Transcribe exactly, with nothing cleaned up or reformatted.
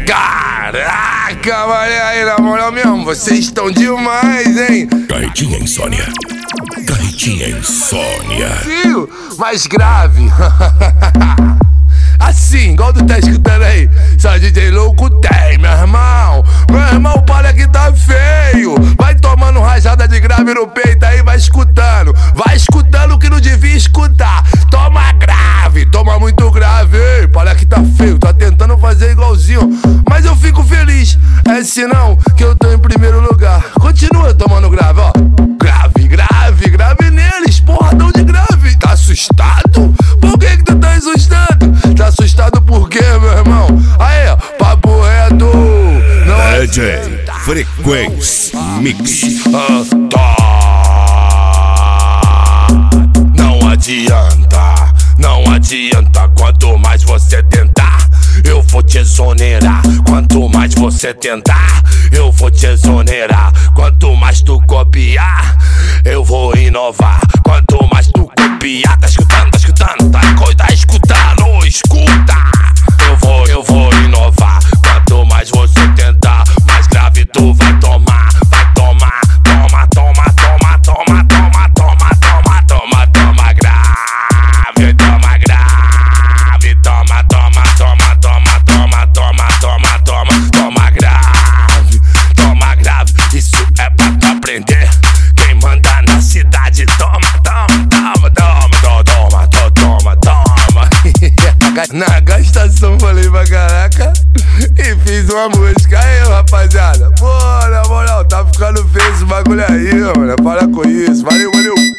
Caraca, mané, aí na moral mesmo, vocês estão demais, hein? Carretinha Insônia. Carretinha Insônia. Tio, mais grave. Assim, igual tu tá escutando aí. Só D J louco tem, meu irmão. Meu irmão, para que tá feio. Vai tomando rajada de grave no peito aí, vai escutando. Vai escutando o que não devia escutar. Toma grave, toma muito grave. Ei, para que tá feio, tá tentando fazer igualzinho. Mas eu fico feliz, é sinal que eu tô em primeiro lugar. Continua tomando grave, ó. Grave, grave, grave neles, porradão de grave. Tá assustado? Por que que tu tá assustado? Tá assustado por quê, meu irmão? Aê, papo reto. Não D J Frequência Mix. Ah, tá. Não adianta, não adianta. Quanto mais você tentar, eu vou te exonerar. Quanto mais você tentar, eu vou te exonerar. Quanto mais tu copiar, eu vou inovar. Quanto mais tu copiar, tá escutando, tá escutando, tá, tá escutando, escuta. Eu vou, eu vou inovar. Quanto mais você tentar, mais grave tu vai tomar. Vai tomar, toma, toma, toma, toma, toma, toma, toma, toma, toma grave, toma grave, toma, toma, toma, toma, toma, toma, toma, toma, toma grave, toma grave. Isso é pra tu aprender. Quem manda na cidade toma, toma, toma, toma, toma, toma, toma, toma. Na gastação falei pra caraca e fiz uma música. Aí, rapaziada, pô, na moral, tá ficando feio esse bagulho aí, mano. Para com isso, valeu, valeu.